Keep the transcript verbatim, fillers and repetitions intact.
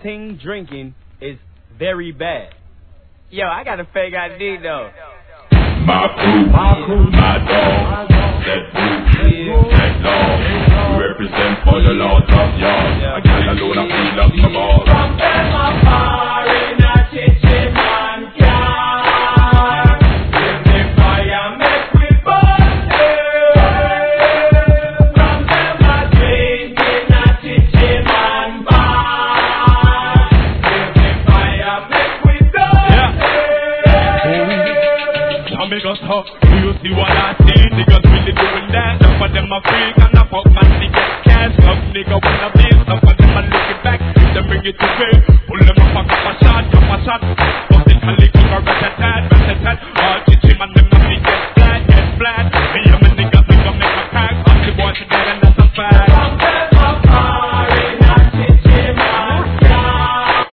ting drinking is very bad. Yo, I got a fake I D though. My crew, my, crew, my dog, that boo, that dog. We represent for the Lord of y'all. I can't alone, I feel up my balls. From them a bar in a kitchen man car. With the fire make we burn them. From them a drink in a kitchen man bar. With the fire make we burn them. Now make us talk, do you see what I see? Niggas really doing that. Some of them a freak and a fuck man, they get cash. Some nigga wanna be, some of